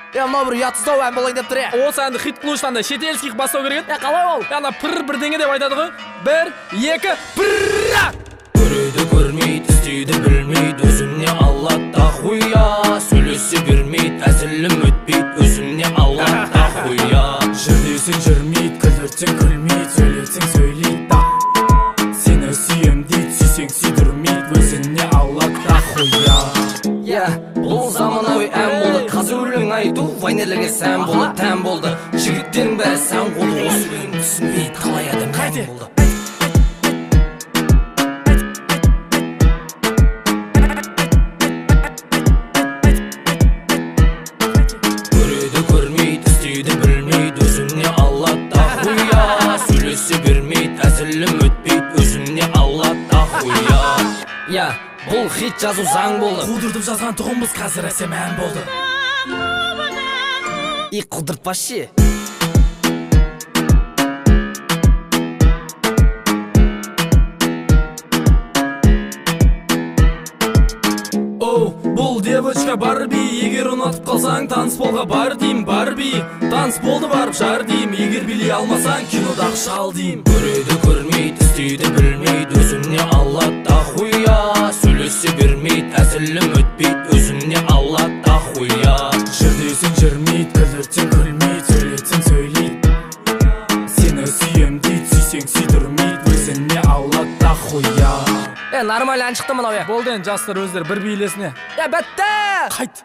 Мына бір ұятсыздау ән болайын деп тұр. Осы әнді хит қылу үшін андай шетелских бастау керек еді. Қалай ол? Ана бірдеңе деп айтады ғой. 1, 2, пырра! Көреді көрмейді, істейді білмейді, өзіне аллата хуя. Сөйлесе бермейді, әзілім өтпейді, өзіне аллата хуя. Жүрдесің жүрмейді, күлдіртсең күлмейді, сөйлесең сөйлейді. Сені сүйем дейді, сүйсең сүйдірмейді, өзіне аллата хуя. Бұл заманауи ән болды, қазір өлең айту вайнерлерге сән болды, тән болды. Жігіттердің бәрі сән қолды, осы өлең түсінбейді, қалай адам мән болды. Көреді көрмейді, істейді білмейді, өзіне аллата хуя. Сөйлесе бермейді, әзілім өтпейді, өзіне аллата хуя. Бұл хит жазу заң болды. Қудыртып жазған тұғымыз қазір әсем ән болды. Қудыртпашы. Бұл девочка Барби, егер ұнатып қалсаң танцполға бар дейм, Барби. Танцполды барып жар дейм, егер билей алмасаң кинодағы шал дейм. Көреді көрмейді, істейді білмейді, өзіне аллата хуя. Сөйлесе бермейді, әзілім өтпейді, өзіне аллата хуя. Жүрдесің жүрмейді, күлдіртсең күлмейді, сөйлетсең сөйлейді. Сені сүйем дейді, сүйсең сүйдірмейді, өзіне аллата хуя. Нормаль ән шықты мынау. Болды енді жастар өздері бір билесіне. Бәтті! Қайт!